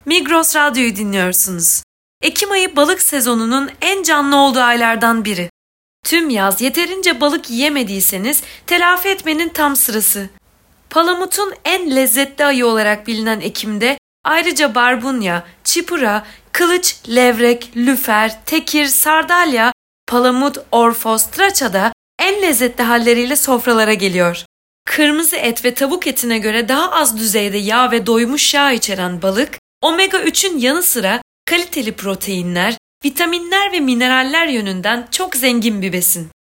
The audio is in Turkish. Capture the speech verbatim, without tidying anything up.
Migros Radyo'yu dinliyorsunuz. Ekim ayı balık sezonunun en canlı olduğu aylardan biri. Tüm yaz yeterince balık yiyemediyseniz telafi etmenin tam sırası. Palamut'un en lezzetli ayı olarak bilinen Ekim'de ayrıca barbunya, çipura, kılıç, levrek, lüfer, tekir, sardalya, palamut, orfos, traça da en lezzetli halleriyle sofralara geliyor. Kırmızı et ve tavuk etine göre daha az düzeyde yağ ve doymuş yağ içeren balık, omega üçün yanı sıra kaliteli proteinler, vitaminler ve mineraller yönünden çok zengin bir besin.